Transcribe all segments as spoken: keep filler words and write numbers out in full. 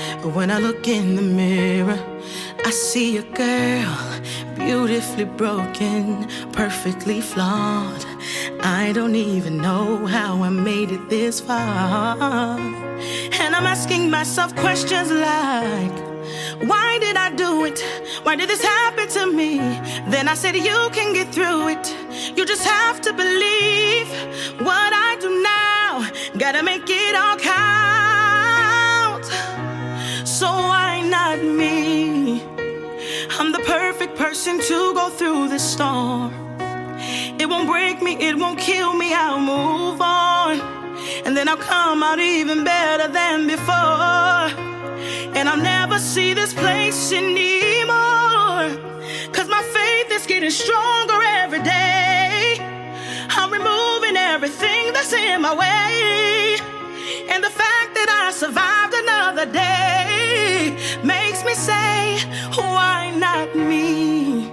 When I look in the mirror, I see a girl, beautifully broken, perfectly flawed. I don't even know how I made it this far. And I'm asking myself questions like, why did I do it? Why did this happen to me? Then I said, you can get through it. You just have to believe what I do now. Gotta make it all count. So why not me? I'm the perfect person to go through this storm. It won't break me, it won't kill me, I'll move on. And then I'll come out even better than before. And I'll never see this place anymore. Cause my faith is getting stronger every day. I'm removing everything that's in my way. And the fact that I survived another day makes me say, why not me?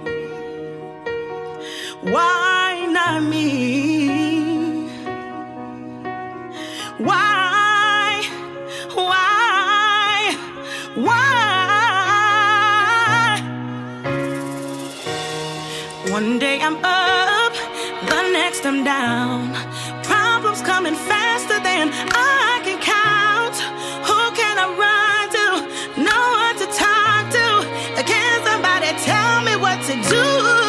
Why not me? Why? Why? Why? One day I'm up, the next I'm down. Problems coming faster than I can count. Who can I run to? No one to talk to. Can somebody tell me what to do?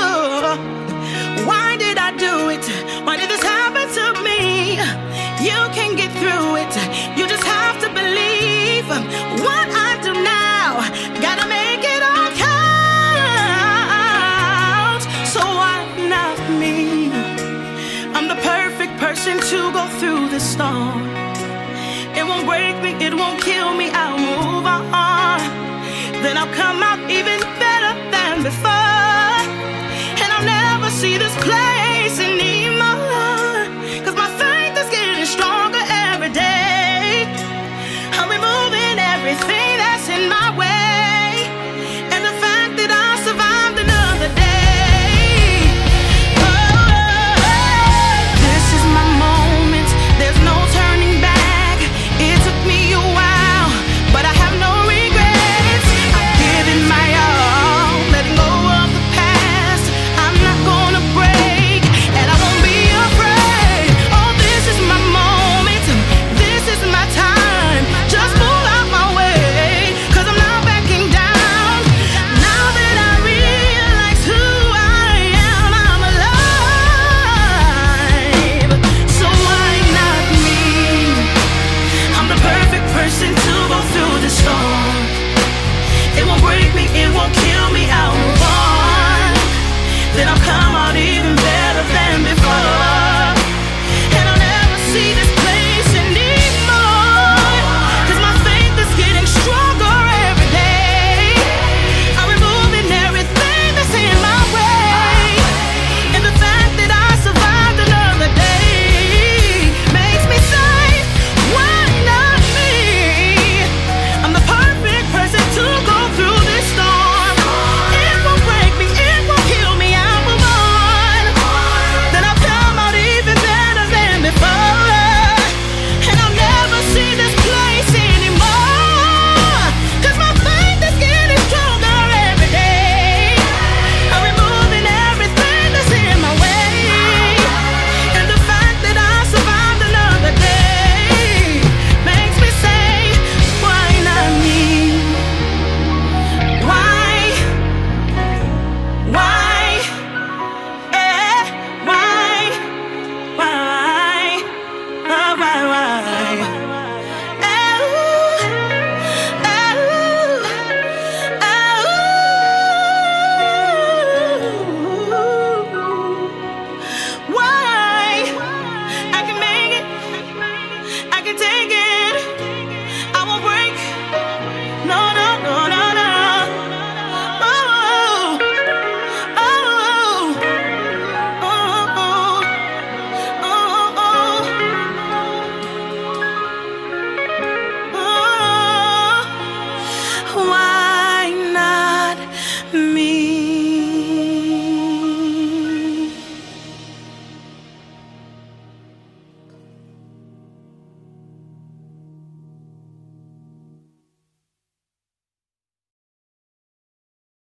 Why did I do it? Why did this happen to me? You can get through it. You just have to believe what I do now. Gotta make it all count. So why not me? I'm the perfect person to go through this storm. It won't break me, it won't kill me, I'll move on. Then I'll come out even better than before. And I'll never see this place